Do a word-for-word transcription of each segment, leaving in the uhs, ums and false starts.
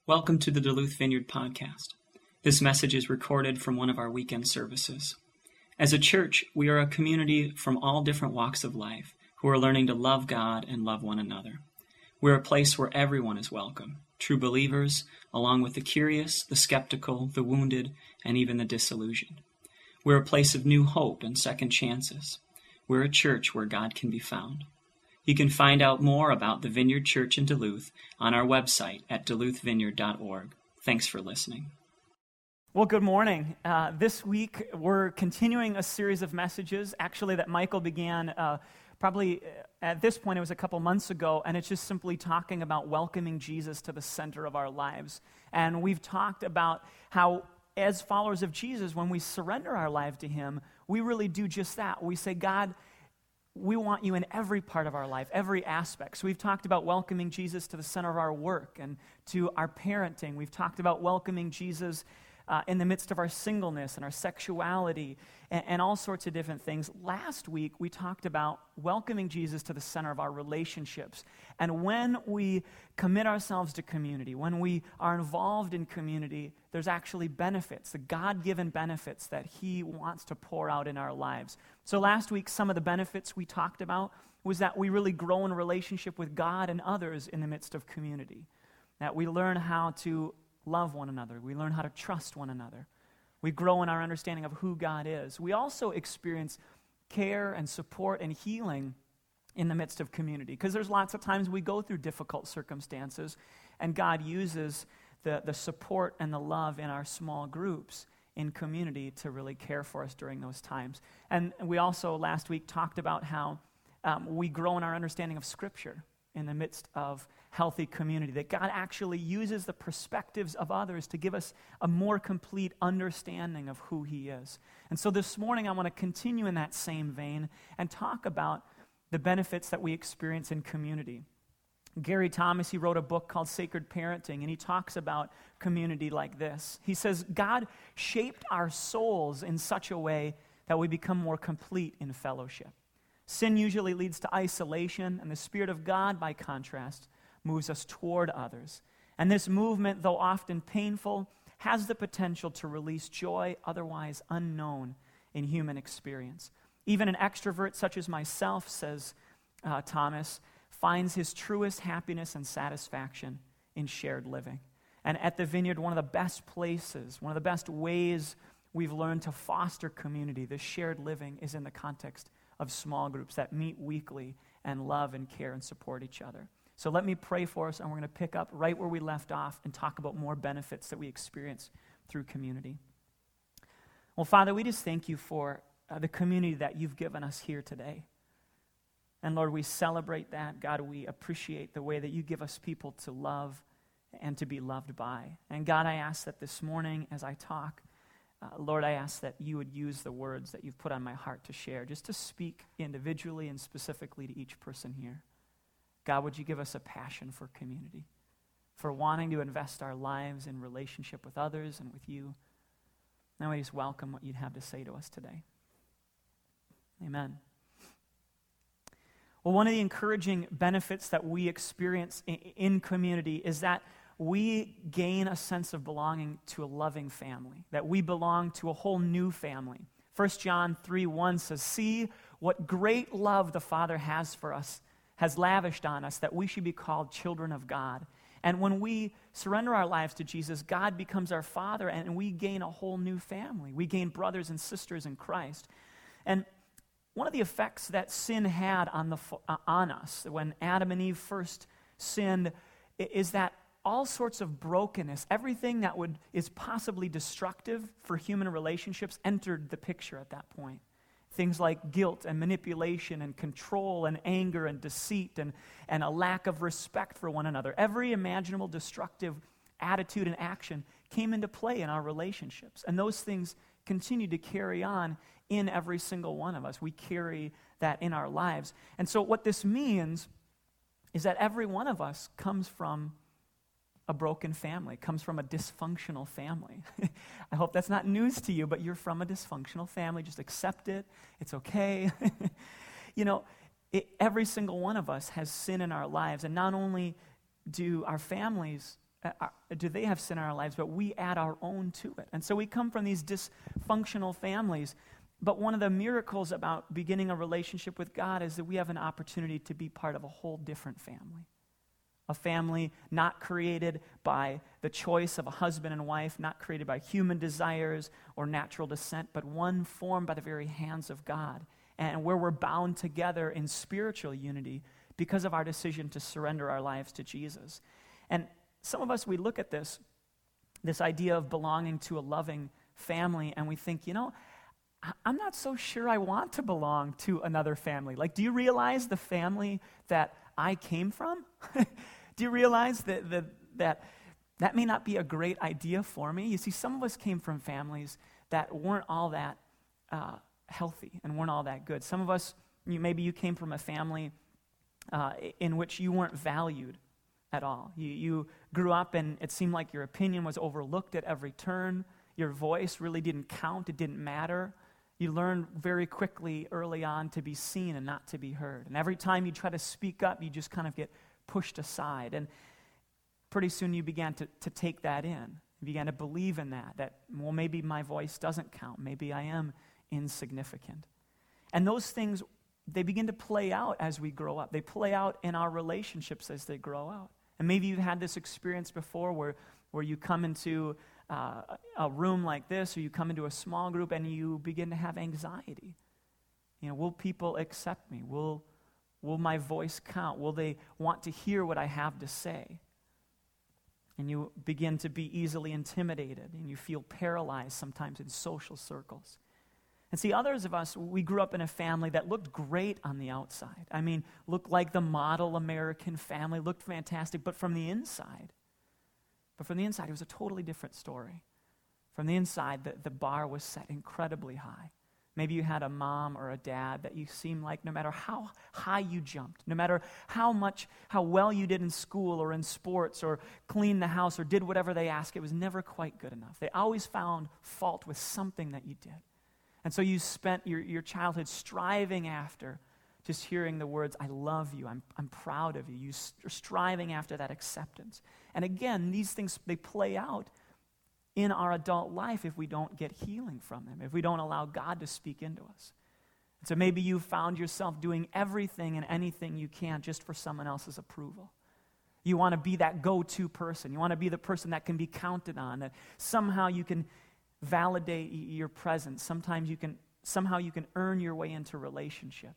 Welcome to the Duluth Vineyard Podcast. This message is recorded from one of our weekend services. As a church, we are a community from all different walks of life who are learning to love God and love one another. We're a place where everyone is welcome, true believers, along with the curious, the skeptical, the wounded, and even the disillusioned. We're a place of new hope and second chances. We're a church where God can be found. You can find out more about the Vineyard Church in Duluth on our website at duluth vineyard dot org. Thanks for listening. Well, good morning. Uh, this week, we're continuing a series of messages, actually, that Michael began uh, probably at this point, it was a couple months ago, and it's just simply talking about welcoming Jesus to the center of our lives. And we've talked about how, as followers of Jesus, when we surrender our life to Him, we really do just that. We say, God, we want you in every part of our life, every aspect. So we've talked about welcoming Jesus to the center of our work and to our parenting. We've talked about welcoming Jesus uh, in the midst of our singleness and our sexuality and, and all sorts of different things. Last week, we talked about welcoming Jesus to the center of our relationships. And when we commit ourselves to community, when we are involved in community, there's actually benefits, the God-given benefits that He wants to pour out in our lives. So last week, some of the benefits we talked about was that we really grow in relationship with God and others in the midst of community, that we learn how to love one another, we learn how to trust one another, we grow in our understanding of who God is. We also experience care and support and healing in the midst of community, because there's lots of times we go through difficult circumstances, and God uses the, the support and the love in our small groups in community to really care for us during those times. And we also last week talked about how um, we grow in our understanding of Scripture in the midst of healthy community, that God actually uses the perspectives of others to give us a more complete understanding of who He is. And so this morning I want to continue in that same vein and talk about the benefits that we experience in community. Gary Thomas, he wrote a book called Sacred Parenting, and he talks about community like this. He says, God shaped our souls in such a way that we become more complete in fellowship. Sin usually leads to isolation, and the Spirit of God, by contrast, moves us toward others. And this movement, though often painful, has the potential to release joy otherwise unknown in human experience. Even an extrovert such as myself, says uh, Thomas, finds his truest happiness and satisfaction in shared living. And at the Vineyard, one of the best places, one of the best ways we've learned to foster community, this shared living, is in the context of small groups that meet weekly and love and care and support each other. So let me pray for us, and we're going to pick up right where we left off and talk about more benefits that we experience through community. Well, Father, we just thank you for uh, the community that you've given us here today. And Lord, we celebrate that. God, we appreciate the way that you give us people to love and to be loved by. And God, I ask that this morning as I talk, uh, Lord, I ask that you would use the words that you've put on my heart to share, just to speak individually and specifically to each person here. God, would you give us a passion for community, for wanting to invest our lives in relationship with others and with you. Now we just welcome what you'd have to say to us today. Amen. Well, one of the encouraging benefits that we experience in, in community is that we gain a sense of belonging to a loving family, that we belong to a whole new family. First John three one says, "See what great love the Father has for us, has lavished on us, that we should be called children of God." And when we surrender our lives to Jesus, God becomes our Father, and we gain a whole new family. We gain brothers and sisters in Christ. And one of the effects that sin had on the uh, on us when Adam and Eve first sinned is that all sorts of brokenness, everything that would is possibly destructive for human relationships, entered the picture at that point. Things like guilt and manipulation and control and anger and deceit and, and a lack of respect for one another. Every imaginable destructive attitude and action came into play in our relationships. And those things continue to carry on in every single one of us. We carry that in our lives. And so what this means is that every one of us comes from a broken family, comes from a dysfunctional family. I hope that's not news to you, but you're from a dysfunctional family. Just accept it. It's okay. You know, it, every single one of us has sin in our lives, and not only do our families uh, do they have sin in our lives, but we add our own to it. And so we come from these dysfunctional families. But one of the miracles about beginning a relationship with God is that we have an opportunity to be part of a whole different family. A family not created by the choice of a husband and wife, not created by human desires or natural descent, but one formed by the very hands of God, and where we're bound together in spiritual unity because of our decision to surrender our lives to Jesus. And some of us, we look at this, this idea of belonging to a loving family, and we think, you know, I'm not so sure I want to belong to another family. Like, do you realize the family that I came from? Do you realize that, that that that may not be a great idea for me? You see, some of us came from families that weren't all that uh, healthy and weren't all that good. Some of us, you, maybe you came from a family uh, in which you weren't valued at all. You, you grew up and it seemed like your opinion was overlooked at every turn. Your voice really didn't count. It didn't matter. You learned very quickly early on to be seen and not to be heard. And every time you try to speak up, you just kind of get pushed aside. And pretty soon you began to, to take that in. You began to believe in that, that, well, maybe my voice doesn't count. Maybe I am insignificant. And those things, they begin to play out as we grow up. They play out in our relationships as they grow out. And maybe you've had this experience before where, where you come into uh, a room like this, or you come into a small group and you begin to have anxiety. You know, will people accept me? Will Will my voice count? Will they want to hear what I have to say? And you begin to be easily intimidated, and you feel paralyzed sometimes in social circles. And see, others of us, we grew up in a family that looked great on the outside. I mean, looked like the model American family, looked fantastic, but from the inside, but from the inside, it was a totally different story. From the inside, the, the bar was set incredibly high. Maybe you had a mom or a dad that you seemed like no matter how high you jumped, no matter how much, how well you did in school or in sports or cleaned the house or did whatever they asked, it was never quite good enough. They always found fault with something that you did. And so you spent your, your childhood striving after just hearing the words, I love you, I'm, I'm proud of you. You st- You're striving after that acceptance. And again, these things, they play out in our adult life if we don't get healing from them, if we don't allow God to speak into us. And so maybe you found yourself doing everything and anything you can just for someone else's approval. You want to be that go-to person. You want to be the person that can be counted on, that somehow you can validate your presence. Sometimes you can, somehow you can earn your way into relationship.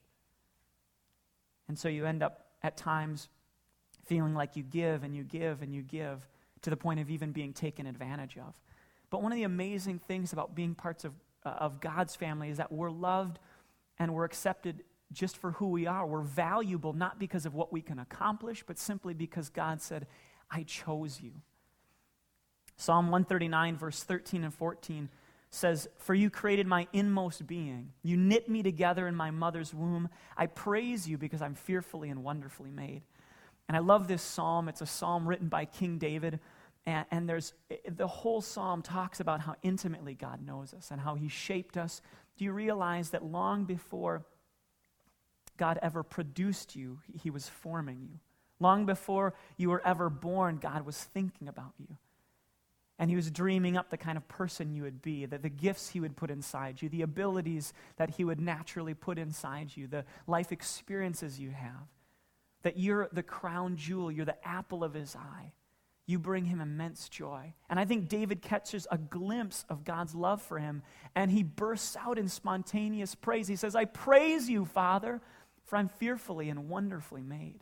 And so you end up at times feeling like you give and you give and you give to the point of even being taken advantage of. But one of the amazing things about being parts of, uh, of God's family is that we're loved and we're accepted just for who we are. We're valuable not because of what we can accomplish, but simply because God said, I chose you. Psalm one thirty-nine, verse thirteen and fourteen says, for you created my inmost being. You knit me together in my mother's womb. I praise you because I'm fearfully and wonderfully made. And I love this psalm. It's a psalm written by King David. And, and there's the whole psalm talks about how intimately God knows us and how he shaped us. Do you realize that long before God ever produced you, he was forming you? Long before you were ever born, God was thinking about you. And he was dreaming up the kind of person you would be, the, the gifts he would put inside you, the abilities that he would naturally put inside you, the life experiences you have. That you're the crown jewel, you're the apple of his eye. You bring him immense joy. And I think David catches a glimpse of God's love for him, and he bursts out in spontaneous praise. He says, I praise you, Father, for I'm fearfully and wonderfully made.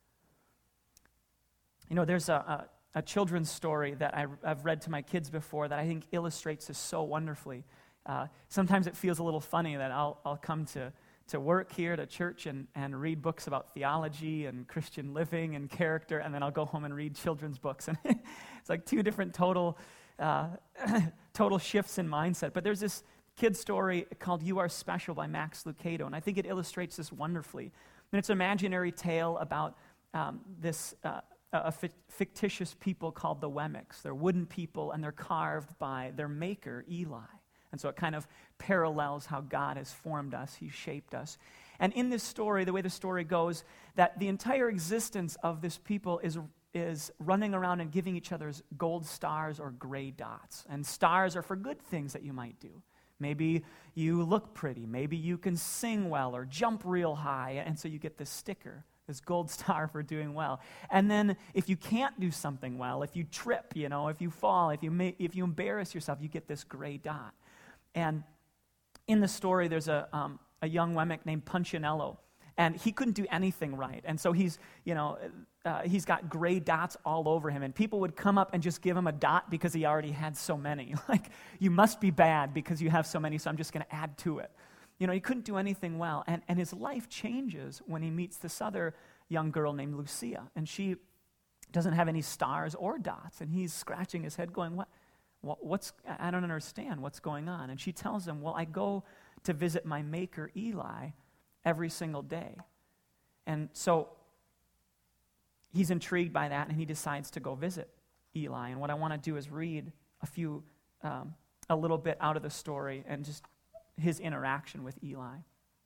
You know, there's a, a, a children's story that I, I've read to my kids before that I think illustrates this so wonderfully. Uh, sometimes it feels a little funny that I'll, I'll come to to work here, to church, and, and read books about theology and Christian living and character, and then I'll go home and read children's books. And it's like two different total uh, total shifts in mindset. But there's this kid story called You Are Special by Max Lucado, and I think it illustrates this wonderfully. And it's an imaginary tale about um, this uh, a fictitious people called the Wemmicks. They're wooden people, and they're carved by their maker, Eli. And so it kind of parallels how God has formed us. He shaped us. And in this story, the way the story goes, that the entire existence of this people is is running around and giving each other gold stars or gray dots. And stars are for good things that you might do. Maybe you look pretty. Maybe you can sing well or jump real high. And so you get this sticker, this gold star for doing well. And then if you can't do something well, if you trip, you know, if you fall, if you may, if you embarrass yourself, you get this gray dot. And in the story, there's a, um, a young Wemmick named Punchinello. And he couldn't do anything right. And so he's, you know, uh, he's got gray dots all over him. And people would come up and just give him a dot because he already had so many. Like, you must be bad because you have so many, so I'm just going to add to it. You know, he couldn't do anything well. And, and his life changes when he meets this other young girl named Lucia. And she doesn't have any stars or dots. And he's scratching his head going, what, what what's, I don't understand what's going on. And she tells him, well, I go to visit my maker, Eli, every single day. And so he's intrigued by that, and he decides to go visit Eli. And what I want to do is read a few, um, a little bit out of the story and just his interaction with Eli.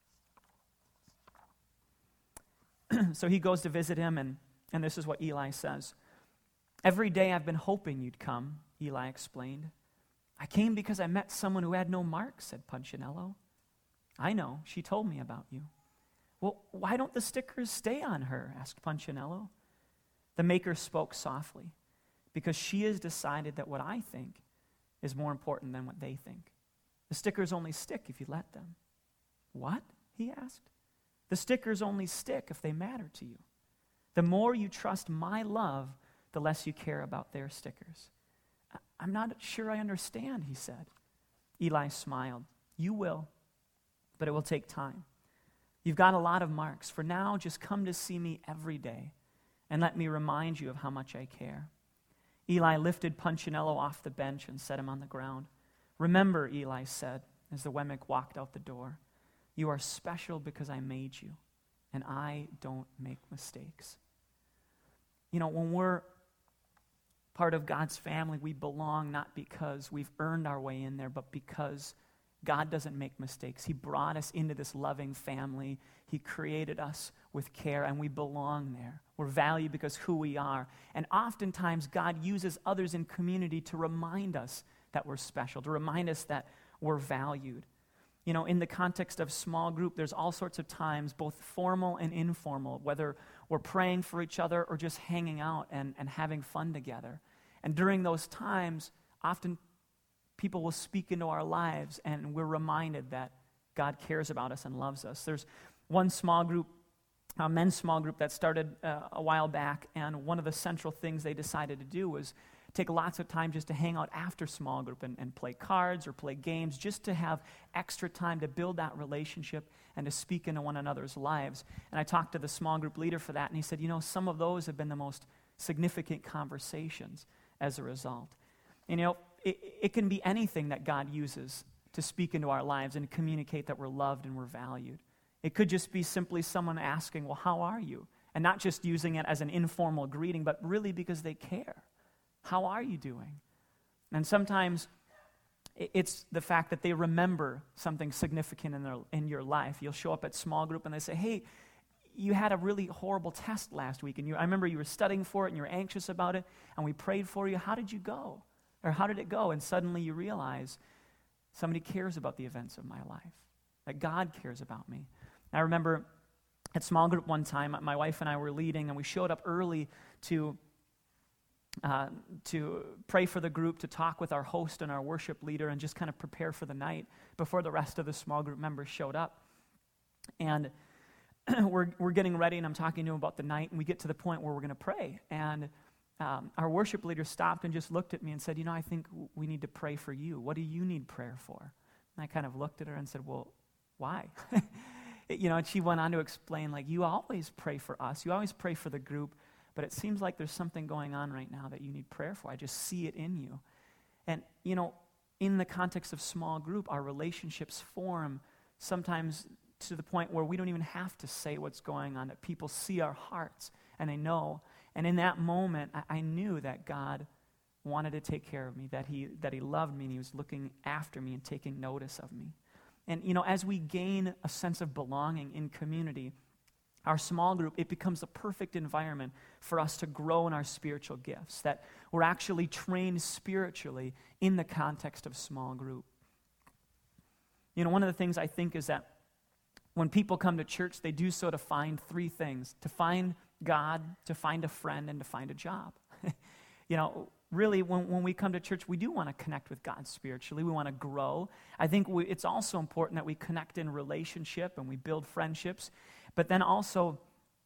So he goes to visit him, and, and this is what Eli says. Every day I've been hoping you'd come, Eli explained. I came because I met someone who had no marks, said Punchinello. I know, she told me about you. Well, why don't the stickers stay on her, asked Punchinello. The maker spoke softly, because she has decided that what I think is more important than what they think. The stickers only stick if you let them. What? He asked. The stickers only stick if they matter to you. The more you trust my love, the less you care about their stickers. I'm not sure I understand, he said. Eli smiled. You will. But it will take time. You've got a lot of marks. For now, just come to see me every day and let me remind you of how much I care. Eli lifted Punchinello off the bench and set him on the ground. Remember, Eli said, as the Wemmick walked out the door, you are special because I made you, and I don't make mistakes. You know, when we're part of God's family, we belong not because we've earned our way in there, but because God doesn't make mistakes. He brought us into this loving family. He created us with care, and we belong there. We're valued because who we are. And oftentimes, God uses others in community to remind us that we're special, to remind us that we're valued. You know, in the context of small group, there's all sorts of times, both formal and informal, whether we're praying for each other or just hanging out and, and having fun together. And during those times, often people will speak into our lives, and we're reminded that God cares about us and loves us. There's one small group, a men's small group that started uh, a while back, and one of the central things they decided to do was take lots of time just to hang out after small group and, and play cards or play games, just to have extra time to build that relationship and to speak into one another's lives. And I talked to the small group leader for that, and he said, you know, some of those have been the most significant conversations as a result. And, you know, it, it can be anything that God uses to speak into our lives and communicate that we're loved and we're valued. It could just be simply someone asking, well, how are you? And not just using it as an informal greeting, but really because they care. How are you doing? And sometimes it's the fact that they remember something significant in their in your life. You'll show up at small group and they say, hey, you had a really horrible test last week, and you, I remember you were studying for it and you were anxious about it, and we prayed for you. How did you go? Or how did it go? And suddenly you realize somebody cares about the events of my life, that God cares about me. I remember at small group one time, my wife and I were leading, and we showed up early to uh, to pray for the group, to talk with our host and our worship leader, and just kind of prepare for the night before the rest of the small group members showed up. And we're we're getting ready, and I'm talking to him about the night, and we get to the point where we're going to pray. And um, our worship leader stopped and just looked at me and said, you know, I think we need to pray for you. What do you need prayer for? And I kind of looked at her and said, well, why? You know, and she went on to explain, like, you always pray for us. You always pray for the group, but it seems like there's something going on right now that you need prayer for. I just see it in you. And, you know, in the context of small group, our relationships form sometimes to the point where we don't even have to say what's going on, that people see our hearts and they know. And in that moment, I, I knew that God wanted to take care of me, that he that he loved me, and he was looking after me and taking notice of me. And, you know, as we gain a sense of belonging in community, our small group, it becomes the perfect environment for us to grow in our spiritual gifts, that we're actually trained spiritually in the context of small group. You know, one of the things I think is that when people come to church, they do so to find three things: to find God, to find a friend, and to find a job. You know, really, when, when we come to church, we do want to connect with God spiritually. We want to grow. I think we, it's also important that we connect in relationship and we build friendships. But then also,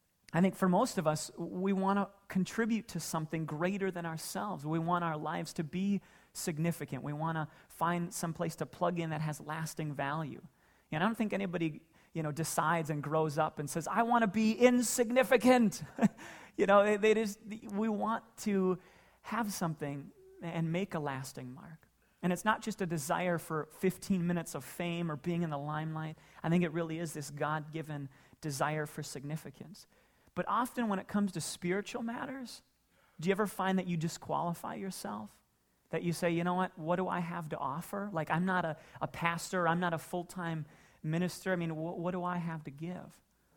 I think for most of us, we want to contribute to something greater than ourselves. We want our lives to be significant. We want to find some place to plug in that has lasting value. And I don't think anybody, you know, decides and grows up and says, I want to be insignificant. you know, they, they just, we want to have something and make a lasting mark. And it's not just a desire for fifteen minutes of fame or being in the limelight. I think it really is this God-given desire for significance. But often when it comes to spiritual matters, do you ever find that you disqualify yourself? That you say, you know what, what do I have to offer? Like, I'm not a, a pastor, I'm not a full-time minister. I mean, wh- what do I have to give?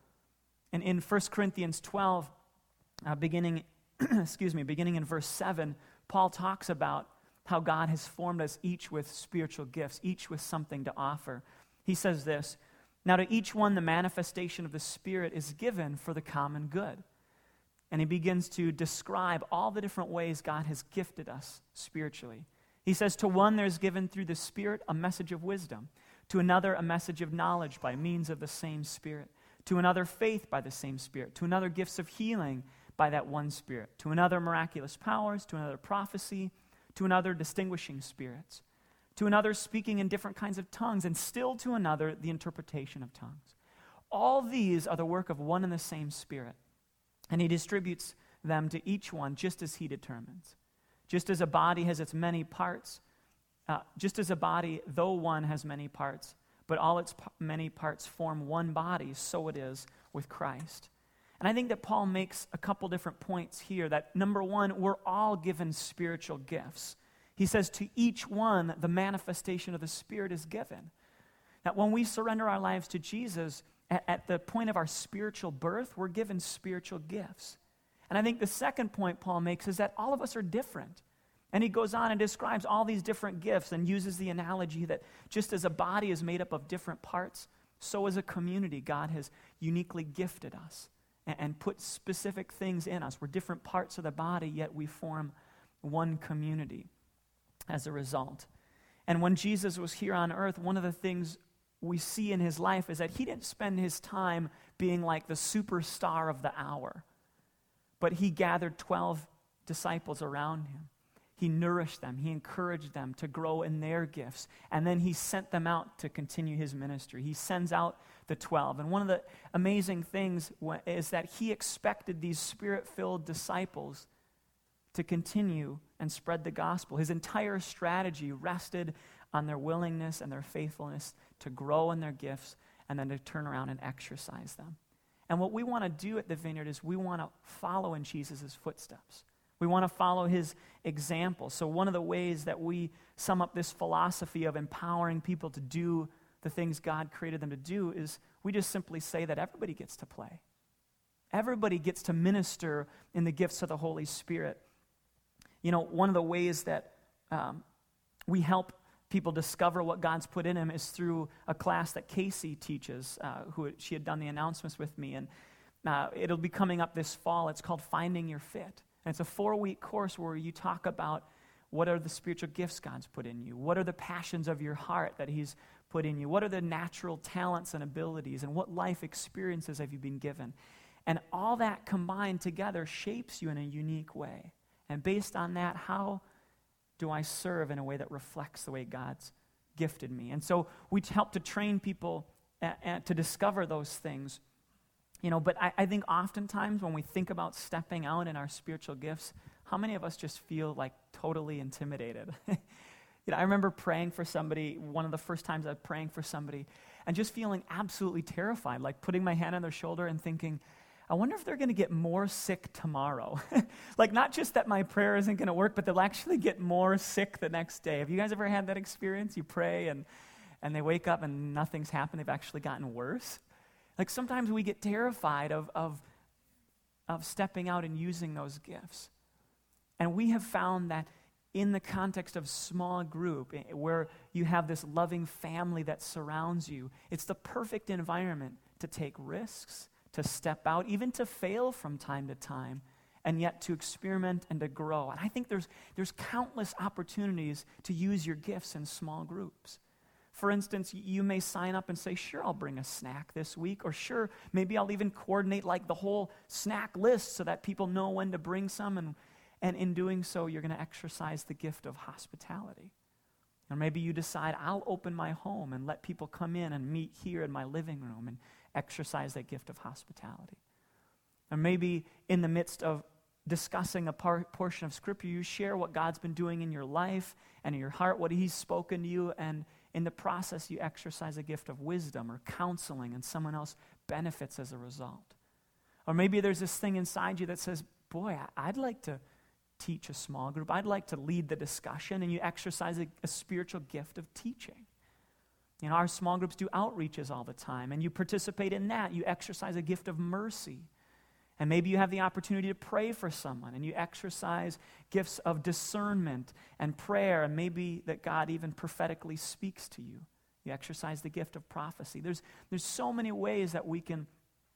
And in First Corinthians twelve, uh, beginning, excuse me, beginning in verse seven, Paul talks about how God has formed us each with spiritual gifts, each with something to offer. He says this, now to each one the manifestation of the Spirit is given for the common good. And he begins to describe all the different ways God has gifted us spiritually. He says, to one there's given through the Spirit a message of wisdom, to another a message of knowledge by means of the same Spirit, to another faith by the same Spirit, to another gifts of healing by that one Spirit, to another miraculous powers, to another prophecy, to another distinguishing spirits, to another speaking in different kinds of tongues, and still to another the interpretation of tongues. All these are the work of one and the same Spirit, and he distributes them to each one just as he determines. Just as a body has its many parts, uh, just as a body, though one has many parts, but all its p- many parts form one body, so it is with Christ. And I think that Paul makes a couple different points here, that number one, we're all given spiritual gifts. He says to each one, the manifestation of the Spirit is given. That when we surrender our lives to Jesus, at, at the point of our spiritual birth, we're given spiritual gifts. And I think the second point Paul makes is that all of us are different. And he goes on and describes all these different gifts and uses the analogy that just as a body is made up of different parts, so as a community, God has uniquely gifted us and, and put specific things in us. We're different parts of the body, yet we form one community as a result. And when Jesus was here on earth, one of the things we see in his life is that he didn't spend his time being like the superstar of the hour, but he gathered twelve disciples around him. He nourished them. He encouraged them to grow in their gifts. And then he sent them out to continue his ministry. He sends out the twelve. And one of the amazing things is that he expected these Spirit-filled disciples to continue and spread the gospel. His entire strategy rested on their willingness and their faithfulness to grow in their gifts and then to turn around and exercise them. And what we want to do at the Vineyard is we want to follow in Jesus' footsteps. We want to follow his example. So one of the ways that we sum up this philosophy of empowering people to do the things God created them to do is we just simply say that everybody gets to play. Everybody gets to minister in the gifts of the Holy Spirit. You know, one of the ways that um, we help people discover what God's put in them is through a class that Casey teaches, uh, who she had done the announcements with me, and uh, it'll be coming up this fall. It's called Finding Your Fit. And it's a four-week course where you talk about what are the spiritual gifts God's put in you, what are the passions of your heart that he's put in you, what are the natural talents and abilities, and what life experiences have you been given. And all that combined together shapes you in a unique way. And based on that, how do I serve in a way that reflects the way God's gifted me? And so we help to train people a, a, to discover those things. You know, but I, I think oftentimes when we think about stepping out in our spiritual gifts, how many of us just feel like totally intimidated? You know, I remember praying for somebody, one of the first times I was praying for somebody, and just feeling absolutely terrified, like putting my hand on their shoulder and thinking, I wonder if they're going to get more sick tomorrow. Like not just that my prayer isn't going to work, but they'll actually get more sick the next day. Have you guys ever had that experience? You pray and, and they wake up and nothing's happened. They've actually gotten worse. Like sometimes we get terrified of, of, of stepping out and using those gifts. And we have found that in the context of small group, where you have this loving family that surrounds you, it's the perfect environment to take risks, to step out, even to fail from time to time, and yet to experiment and to grow. And I think there's, there's countless opportunities to use your gifts in small groups. For instance, you may sign up and say, sure, I'll bring a snack this week, or sure, maybe I'll even coordinate like the whole snack list so that people know when to bring some, and, and in doing so, you're going to exercise the gift of hospitality. Or maybe you decide, I'll open my home and let people come in and meet here in my living room and exercise that gift of hospitality. Or maybe in the midst of discussing a par- portion of Scripture, you share what God's been doing in your life and in your heart, what He's spoken to you, and in the process, you exercise a gift of wisdom or counseling, and someone else benefits as a result. Or maybe there's this thing inside you that says, boy, I'd like to teach a small group. I'd like to lead the discussion, and you exercise a, a spiritual gift of teaching. You know, our small groups do outreaches all the time, and you participate in that. You exercise a gift of mercy. And maybe you have the opportunity to pray for someone, and you exercise gifts of discernment and prayer, and maybe that God even prophetically speaks to you. You exercise the gift of prophecy. There's, there's so many ways that we can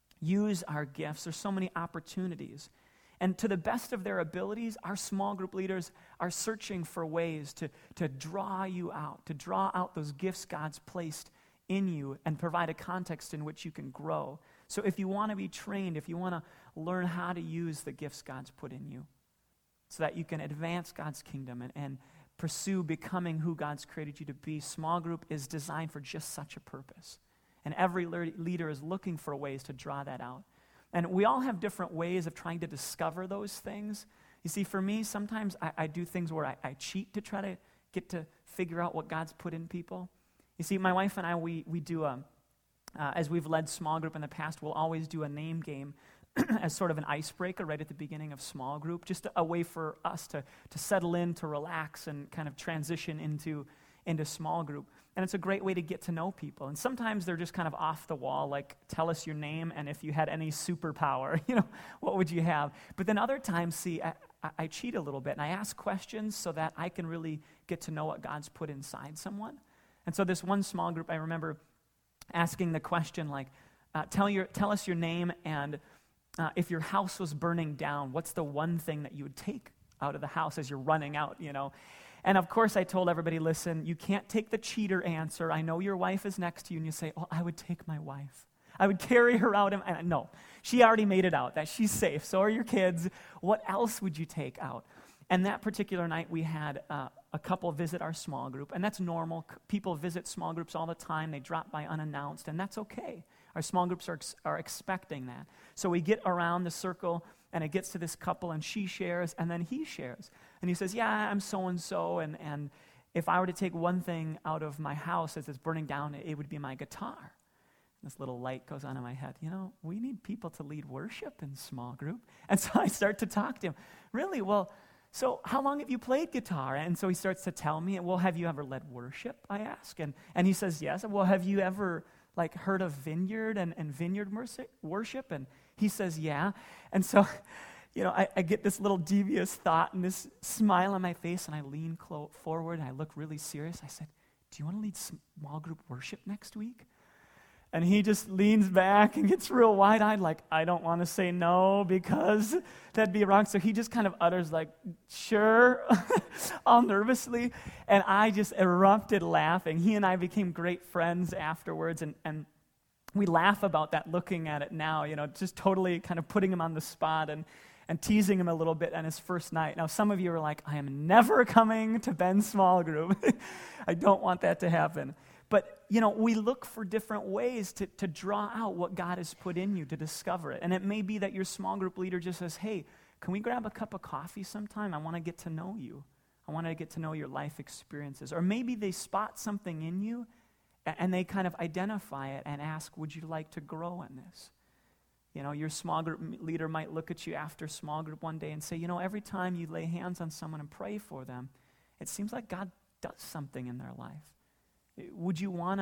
use our gifts. There's so many opportunities. And to the best of their abilities, our small group leaders are searching for ways to, to draw you out, to draw out those gifts God's placed in you and provide a context in which you can grow. So if you want to be trained, if you want to learn how to use the gifts God's put in you so that you can advance God's kingdom and, and pursue becoming who God's created you to be, small group is designed for just such a purpose. And every le- leader is looking for ways to draw that out. And we all have different ways of trying to discover those things. You see, for me, sometimes I, I do things where I, I cheat to try to get to figure out what God's put in people. You see, my wife and I, we, we do a... Uh, as we've led small group in the past, we'll always do a name game as sort of an icebreaker right at the beginning of small group, just a, a way for us to, to settle in, to relax, and kind of transition into, into small group. And it's a great way to get to know people. And sometimes they're just kind of off the wall, like, tell us your name, and if you had any superpower, you know, what would you have? But then other times, see, I, I, I cheat a little bit, and I ask questions so that I can really get to know what God's put inside someone. And so this one small group, I remember asking the question like, uh, tell your tell us your name, and uh, if your house was burning down, what's the one thing that you would take out of the house as you're running out, you know? And of course I told everybody, listen, you can't take the cheater answer. I know your wife is next to you, and you say, oh, I would take my wife. I would carry her out. And, and no, she already made it out, that she's safe. So are your kids. What else would you take out? And that particular night, we had uh, a couple visit our small group, and that's normal. C- people visit small groups all the time. They drop by unannounced, and that's okay. Our small groups are ex- are expecting that. So we get around the circle, and it gets to this couple, and she shares, and then he shares. And he says, yeah, I'm so-and-so, and, and if I were to take one thing out of my house as it's burning down, it would be my guitar. This little light goes on in my head. You know, we need people to lead worship in small group. And so I start to talk to him. Really? Well, so how long have you played guitar? And so he starts to tell me, well, have you ever led worship, I ask. And and he says, yes. Well, have you ever, like, heard of Vineyard and, and Vineyard worship? And he says, yeah. And so, you know, I, I get this little devious thought and this smile on my face, and I lean clo- forward, and I look really serious. I said, do you want to lead small group worship next week? And he just leans back and gets real wide-eyed, like, I don't want to say no because that'd be wrong. So he just kind of utters like, sure, all nervously. And I just erupted laughing. He and I became great friends afterwards, and, and we laugh about that looking at it now, you know, just totally kind of putting him on the spot and, and teasing him a little bit on his first night. Now, some of you are like, I am never coming to Ben's small group. I don't want that to happen. But, you know, we look for different ways to, to draw out what God has put in you, to discover it. And it may be that your small group leader just says, hey, can we grab a cup of coffee sometime? I want to get to know you. I want to get to know your life experiences. Or maybe they spot something in you and they kind of identify it and ask, would you like to grow in this? You know, your small group leader might look at you after small group one day and say, you know, every time you lay hands on someone and pray for them, it seems like God does something in their life. Would you want to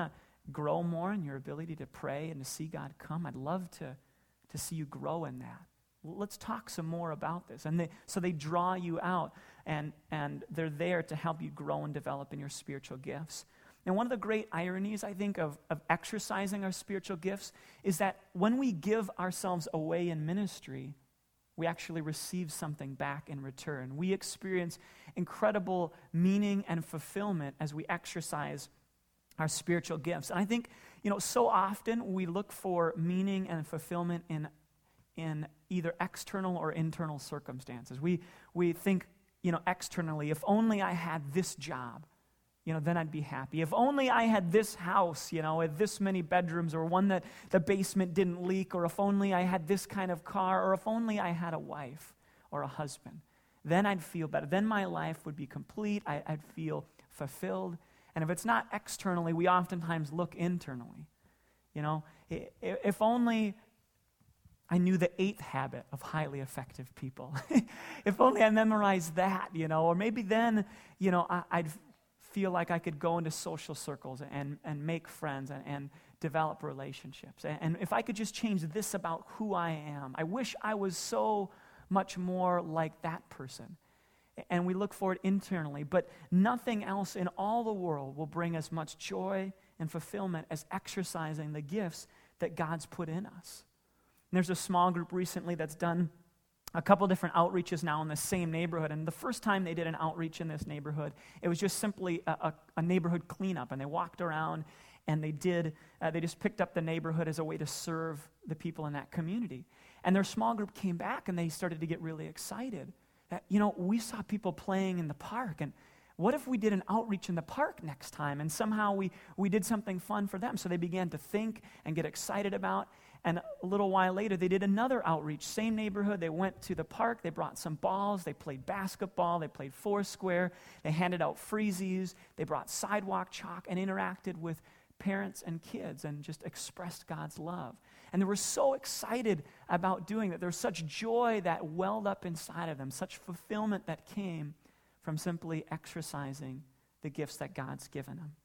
grow more in your ability to pray and to see God come. I'd love to, to see you grow in that. Let's talk some more about this. And they, so they draw you out, and, and they're there to help you grow and develop in your spiritual gifts. And one of the great ironies, I think, of, of exercising our spiritual gifts is that when we give ourselves away in ministry, we actually receive something back in return. We experience incredible meaning and fulfillment as we exercise our spiritual gifts. And I think, you know, so often we look for meaning and fulfillment in in either external or internal circumstances. We we think, you know, externally, if only I had this job, you know, then I'd be happy. If only I had this house, you know, with this many bedrooms, or one that the basement didn't leak, or if only I had this kind of car, or if only I had a wife or a husband, then I'd feel better. Then my life would be complete. I, I'd feel fulfilled. And if it's not externally, we oftentimes look internally. You know, if only I knew the eighth habit of highly effective people. If only I memorized that, you know, or maybe then, you know, I, I'd feel like I could go into social circles and, and make friends and, and develop relationships. And, and if I could just change this about who I am, I wish I was so much more like that person. And we look for it internally, but nothing else in all the world will bring as much joy and fulfillment as exercising the gifts that God's put in us. And there's a small group recently that's done a couple different outreaches now in the same neighborhood. And the first time they did an outreach in this neighborhood, it was just simply a, a, a neighborhood cleanup. And they walked around and they did, uh, they just picked up the neighborhood as a way to serve the people in that community. And their small group came back and they started to get really excited. That, you know, we saw people playing in the park, and what if we did an outreach in the park next time, and somehow we, we did something fun for them? So they began to think and get excited about, and a little while later, they did another outreach, same neighborhood. They went to the park, they brought some balls, they played basketball, they played foursquare, they handed out freezies, they brought sidewalk chalk, and interacted with parents and kids, and just expressed God's love. And they were so excited about doing that. There was such joy that welled up inside of them, such fulfillment that came from simply exercising the gifts that God's given them.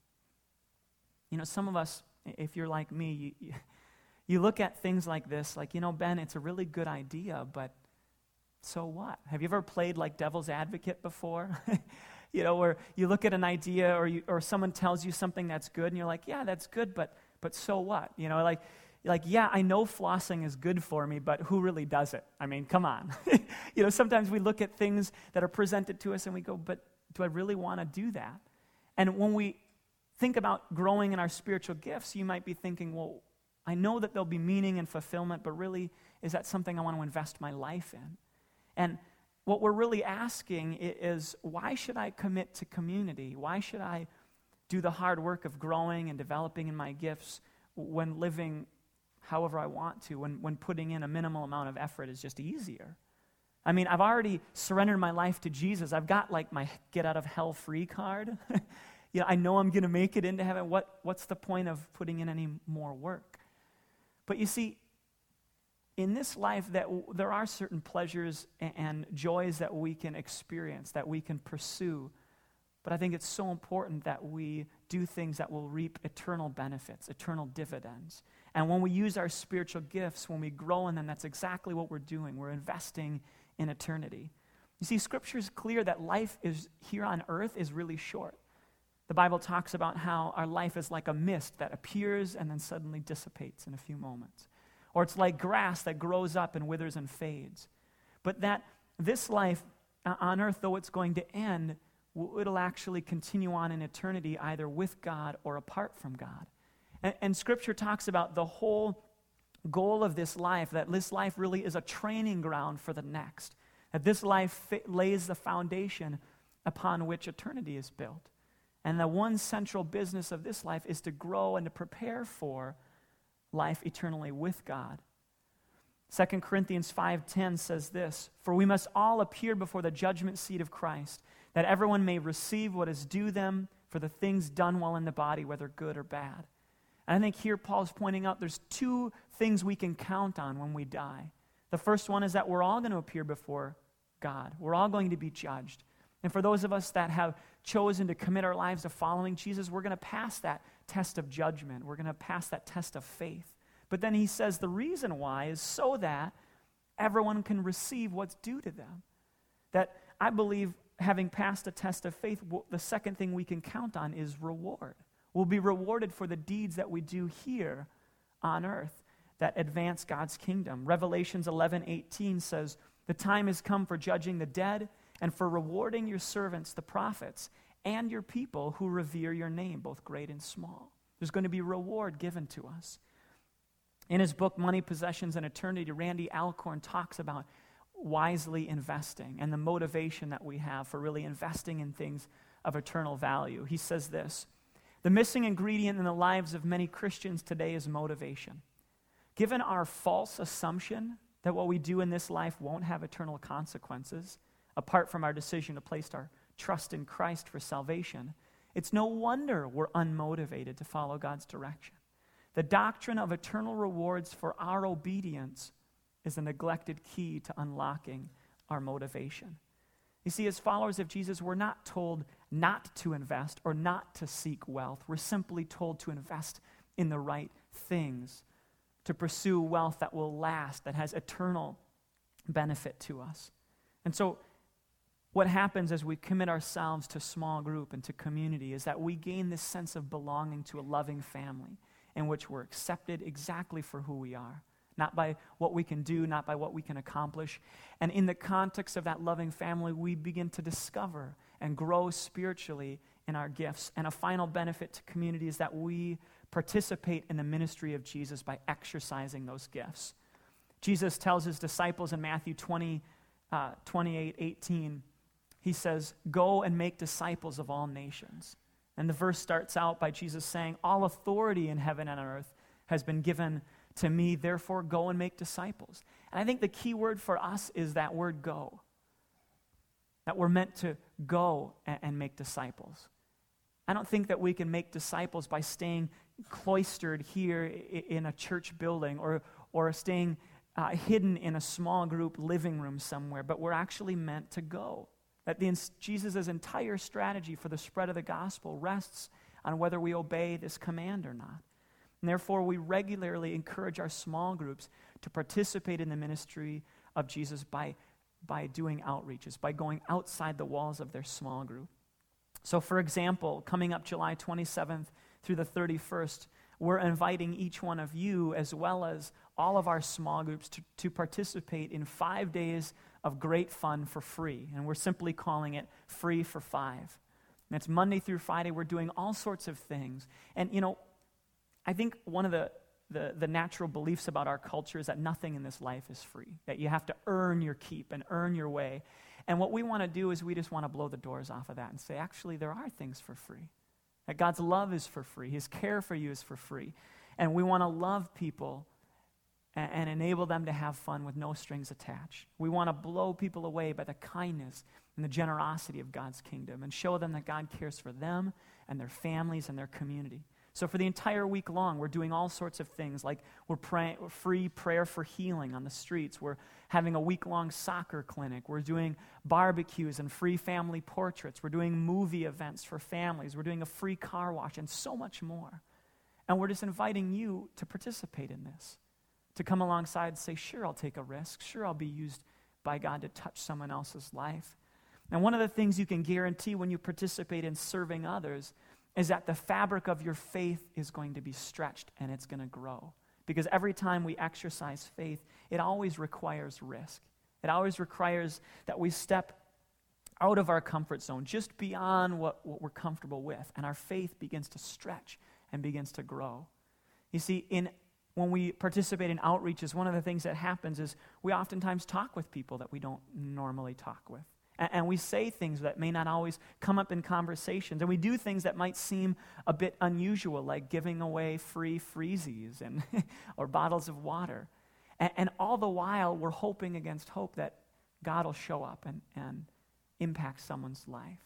You know, some of us, if you're like me, you, you look at things like this, like, you know, Ben, it's a really good idea, but so what? Have you ever played like devil's advocate before? You know, where you look at an idea, or you, or someone tells you something that's good, and you're like, yeah, that's good, but but so what? You know, like, like yeah, I know flossing is good for me, but who really does it? I mean, come on. You know, sometimes we look at things that are presented to us, and we go, but do I really want to do that? And when we think about growing in our spiritual gifts, you might be thinking, well, I know that there'll be meaning and fulfillment, but really, is that something I want to invest my life in? And what we're really asking is, why should I commit to community? Why should I do the hard work of growing and developing in my gifts when living however I want to, when, when putting in a minimal amount of effort is just easier? I mean, I've already surrendered my life to Jesus. I've got like my get out of hell free card. You know, I know I'm going to make it into heaven. What, what's the point of putting in any more work? But you see, in this life, that w- there are certain pleasures and, and joys that we can experience, that we can pursue. But I think it's so important that we do things that will reap eternal benefits, eternal dividends. And when we use our spiritual gifts, when we grow in them, that's exactly what we're doing. We're investing in eternity. You see, Scripture is clear that life is here on earth is really short. The Bible talks about how our life is like a mist that appears and then suddenly dissipates in a few moments. Or it's like grass that grows up and withers and fades. But that this life on earth, though it's going to end, it'll actually continue on in eternity, either with God or apart from God. And, and Scripture talks about the whole goal of this life, that this life really is a training ground for the next. That this life fi- lays the foundation upon which eternity is built. And the one central business of this life is to grow and to prepare for life eternally with God. Second Corinthians five ten says this, "For we must all appear before the judgment seat of Christ, that everyone may receive what is due them for the things done while in the body, whether good or bad." And I think here Paul's pointing out there's two things we can count on when we die. The first one is that we're all going to appear before God. We're all going to be judged. And for those of us that have chosen to commit our lives to following Jesus, we're going to pass that test of judgment. We're going to pass that test of faith. But then he says the reason why is so that everyone can receive what's due to them. That I believe having passed a test of faith, the second thing we can count on is reward. We'll be rewarded for the deeds that we do here on earth that advance God's kingdom. Revelations eleven eighteen says, "The time has come for judging the dead and for rewarding your servants, the prophets, and your people who revere your name, both great and small." There's going to be reward given to us. In his book, Money, Possessions, and Eternity, Randy Alcorn talks about wisely investing and the motivation that we have for really investing in things of eternal value. He says this, "The missing ingredient in the lives of many Christians today is motivation. Given our false assumption that what we do in this life won't have eternal consequences, apart from our decision to place our trust in Christ for salvation, it's no wonder we're unmotivated to follow God's direction. The doctrine of eternal rewards for our obedience is a neglected key to unlocking our motivation." You see, as followers of Jesus, we're not told not to invest or not to seek wealth. We're simply told to invest in the right things, to pursue wealth that will last, that has eternal benefit to us. And so what happens as we commit ourselves to small group and to community is that we gain this sense of belonging to a loving family in which we're accepted exactly for who we are, not by what we can do, not by what we can accomplish. And in the context of that loving family, we begin to discover and grow spiritually in our gifts. And a final benefit to community is that we participate in the ministry of Jesus by exercising those gifts. Jesus tells his disciples in Matthew twenty, uh, twenty-eight, eighteen, he says, "Go and make disciples of all nations." And the verse starts out by Jesus saying, "All authority in heaven and on earth has been given to me, therefore go and make disciples." And I think the key word for us is that word "go." That we're meant to go and, and make disciples. I don't think that we can make disciples by staying cloistered here in a church building or, or staying uh, hidden in a small group living room somewhere, but we're actually meant to go. That the, Jesus' entire strategy for the spread of the gospel rests on whether we obey this command or not. And therefore, we regularly encourage our small groups to participate in the ministry of Jesus by, by doing outreaches, by going outside the walls of their small group. So, for example, coming up July twenty-seventh through the thirty-first, we're inviting each one of you, as well as all of our small groups, to, to participate in five days of great fun for free. And we're simply calling it Free for Five. And it's Monday through Friday. We're doing all sorts of things. And, you know, I think one of the, the, the natural beliefs about our culture is that nothing in this life is free, that you have to earn your keep and earn your way. And what we want to do is we just want to blow the doors off of that and say, actually, there are things for free. That God's love is for free. His care for you is for free. And we want to love people and, and enable them to have fun with no strings attached. We want to blow people away by the kindness and the generosity of God's kingdom and show them that God cares for them and their families and their community. So for the entire week long, we're doing all sorts of things, like we're praying free prayer for healing on the streets. We're having a week-long soccer clinic. We're doing barbecues and free family portraits. We're doing movie events for families. We're doing a free car wash and so much more. And we're just inviting you to participate in this, to come alongside and say, sure, I'll take a risk. Sure, I'll be used by God to touch someone else's life. And one of the things you can guarantee when you participate in serving others is that the fabric of your faith is going to be stretched and it's going to grow. Because every time we exercise faith, it always requires risk. It always requires that we step out of our comfort zone, just beyond what, what we're comfortable with, and our faith begins to stretch and begins to grow. You see, in when we participate in outreaches, one of the things that happens is we oftentimes talk with people that we don't normally talk with. And we say things that may not always come up in conversations. And we do things that might seem a bit unusual, like giving away free freezies and or bottles of water. And, and all the while, we're hoping against hope that God will show up and, and impact someone's life.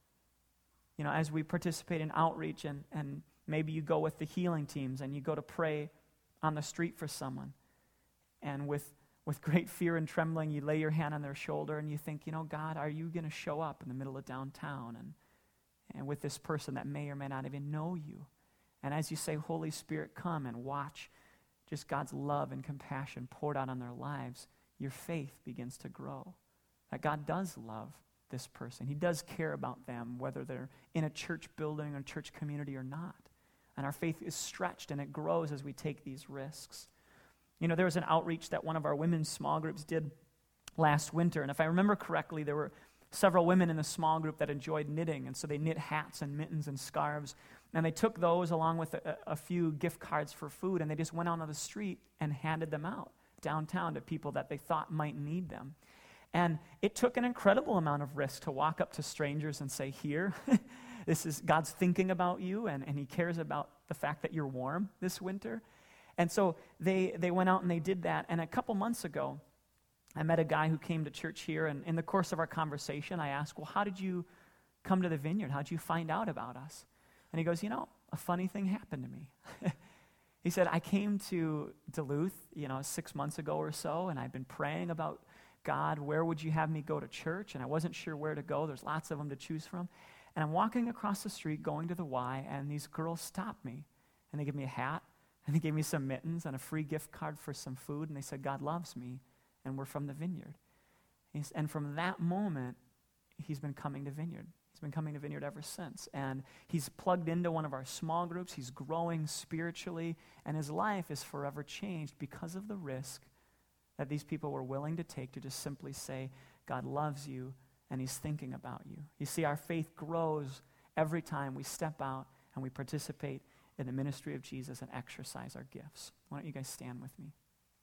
You know, as we participate in outreach, and, and maybe you go with the healing teams and you go to pray on the street for someone. And with With great fear and trembling, you lay your hand on their shoulder and you think, you know, God, are you going to show up in the middle of downtown and, and with this person that may or may not even know you? And as you say, Holy Spirit, come and watch just God's love and compassion poured out on their lives, your faith begins to grow. That God does love this person. He does care about them, whether they're in a church building or church community or not. And our faith is stretched and it grows as we take these risks. You know, there was an outreach that one of our women's small groups did last winter. And if I remember correctly, there were several women in the small group that enjoyed knitting. And so they knit hats and mittens and scarves. And they took those along with a, a few gift cards for food. And they just went out on the street and handed them out downtown to people that they thought might need them. And it took an incredible amount of risk to walk up to strangers and say, here, this is God's thinking about you, and, and he cares about the fact that you're warm this winter. And so they, they went out and they did that. And a couple months ago, I met a guy who came to church here, and in the course of our conversation, I asked, well, how did you come to the Vineyard? How did you find out about us? And he goes, you know, a funny thing happened to me. He said, I came to Duluth, you know, six months ago or so, and I've been praying about God, where would you have me go to church? And I wasn't sure where to go. There's lots of them to choose from. And I'm walking across the street going to the Y, and these girls stop me. And they give me a hat, and they gave me some mittens and a free gift card for some food. And they said, God loves me, and we're from the Vineyard. He's, and from that moment, he's been coming to Vineyard. He's been coming to Vineyard ever since. And he's plugged into one of our small groups. He's growing spiritually, and his life is forever changed because of the risk that these people were willing to take to just simply say, God loves you, and he's thinking about you. You see, our faith grows every time we step out and we participate in the ministry of Jesus and exercise our gifts. Why don't you guys stand with me?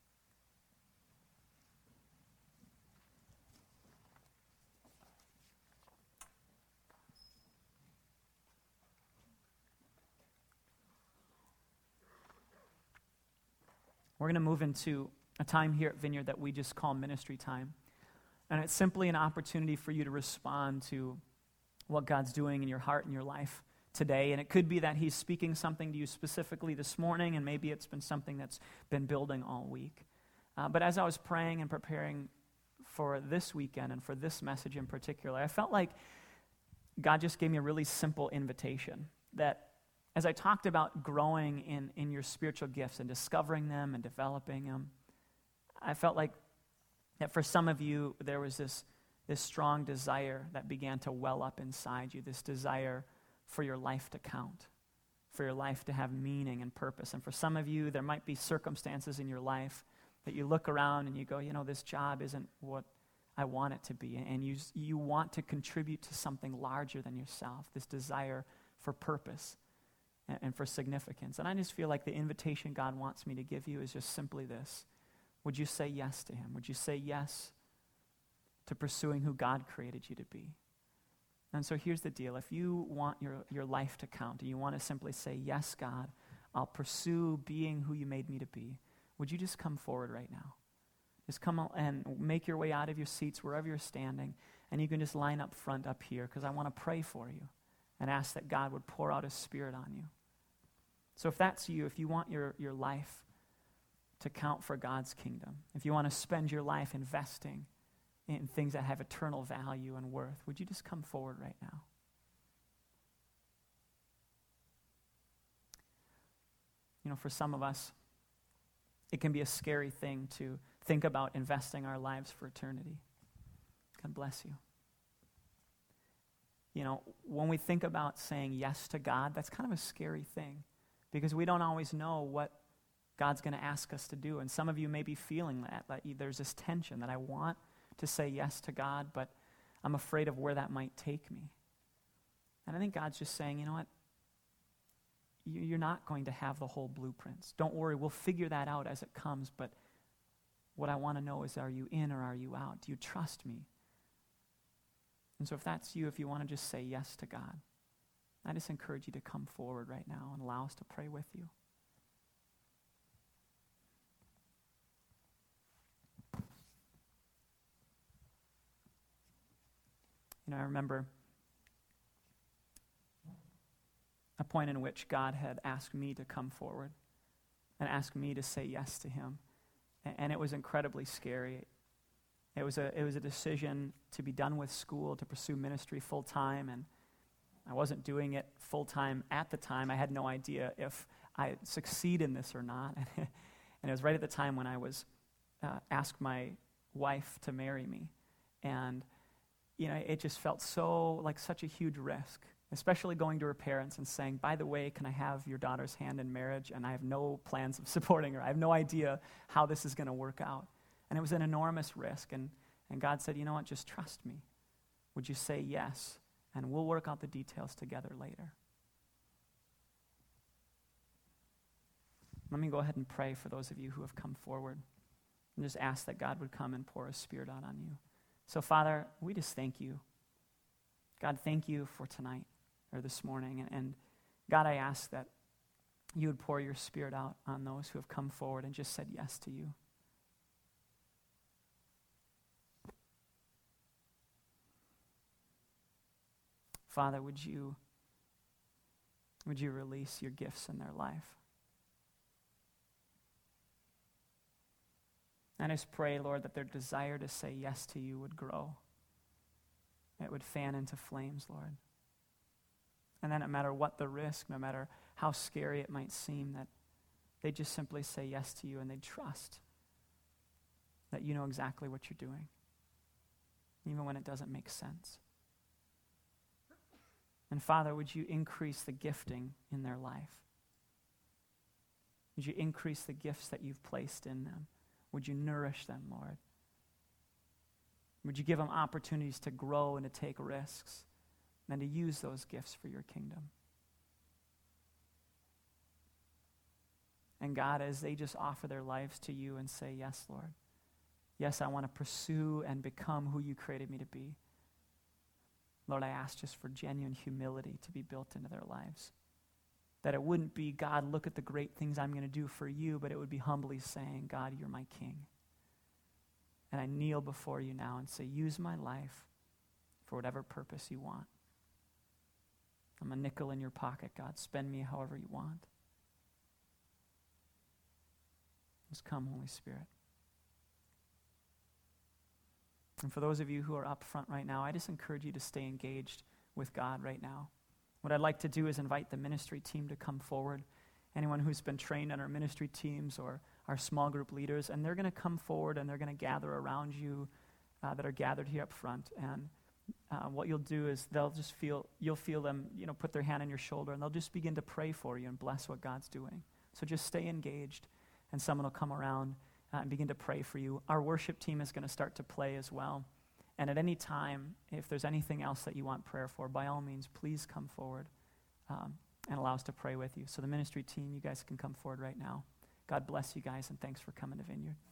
We're going to move into a time here at Vineyard that we just call ministry time. And it's simply an opportunity for you to respond to what God's doing in your heart and your life today. And it could be that he's speaking something to you specifically this morning, and maybe it's been something that's been building all week. Uh, but as I was praying and preparing for this weekend and for this message in particular, I felt like God just gave me a really simple invitation that as I talked about growing in, in your spiritual gifts and discovering them and developing them, I felt like that for some of you, there was this, this strong desire that began to well up inside you, this desire for your life to count, for your life to have meaning and purpose. And for some of you, there might be circumstances in your life that you look around and you go, you know, this job isn't what I want it to be. And you, you want to contribute to something larger than yourself, this desire for purpose and, and for significance. And I just feel like the invitation God wants me to give you is just simply this. Would you say yes to him? Would you say yes to pursuing who God created you to be? And so here's the deal. If you want your, your life to count and you want to simply say, yes, God, I'll pursue being who you made me to be, would you just come forward right now? Just come out and make your way out of your seats wherever you're standing, and you can just line up front up here because I want to pray for you and ask that God would pour out his Spirit on you. So if that's you, if you want your, your life to count for God's kingdom, if you want to spend your life investing in things that have eternal value and worth, would you just come forward right now? You know, for some of us, it can be a scary thing to think about investing our lives for eternity. God bless you. You know, when we think about saying yes to God, that's kind of a scary thing because we don't always know what God's going to ask us to do. And some of you may be feeling that, that there's this tension that I want to say yes to God, but I'm afraid of where that might take me. And I think God's just saying, you know what? You're not going to have the whole blueprints. Don't worry, we'll figure that out as it comes, but what I want to know is, are you in or are you out? Do you trust me? And so if that's you, if you want to just say yes to God, I just encourage you to come forward right now and allow us to pray with you. You know, I remember a point in which God had asked me to come forward and asked me to say yes to him. And it was incredibly scary. It was a it was a decision to be done with school, to pursue ministry full time. And I wasn't doing it full-time at the time. I had no idea if I'd succeed in this or not. And it was right at the time when I was uh, asked my wife to marry me. And, you know, it just felt so, like such a huge risk, especially going to her parents and saying, by the way, can I have your daughter's hand in marriage? And I have no plans of supporting her. I have no idea how this is going to work out. And it was an enormous risk. And, and God said, you know what, just trust me. Would you say yes? And we'll work out the details together later. Let me go ahead and pray for those of you who have come forward and just ask that God would come and pour His Spirit out on you. So, Father, we just thank you. God, thank you for tonight or this morning. And, and God, I ask that you would pour your Spirit out on those who have come forward and just said yes to you. Father, would you, would you release your gifts in their life? And I just pray, Lord, that their desire to say yes to you would grow. It would fan into flames, Lord. And then no matter what the risk, no matter how scary it might seem, that they just simply say yes to you and they trust that you know exactly what you're doing, even when it doesn't make sense. And Father, would you increase the gifting in their life? Would you increase the gifts that you've placed in them? Would you nourish them, Lord? Would you give them opportunities to grow and to take risks and to use those gifts for your kingdom? And God, as they just offer their lives to you and say, yes, Lord. Yes, I want to pursue and become who you created me to be. Lord, I ask just for genuine humility to be built into their lives. That it wouldn't be, God, look at the great things I'm going to do for you, but it would be humbly saying, God, you're my King. And I kneel before you now and say, use my life for whatever purpose you want. I'm a nickel in your pocket, God. Spend me however you want. Just come, Holy Spirit. And for those of you who are up front right now, I just encourage you to stay engaged with God right now. What I'd like to do is invite the ministry team to come forward. Anyone who's been trained on our ministry teams or our small group leaders, and they're going to come forward and they're going to gather around you uh, that are gathered here up front. And uh, what you'll do is they'll just feel, you'll feel them, you know, put their hand on your shoulder, and they'll just begin to pray for you and bless what God's doing. So just stay engaged, and someone will come around uh, and begin to pray for you. Our worship team is going to start to play as well. And at any time, if there's anything else that you want prayer for, by all means, please come forward um, and allow us to pray with you. So the ministry team, you guys can come forward right now. God bless you guys, and thanks for coming to Vineyard.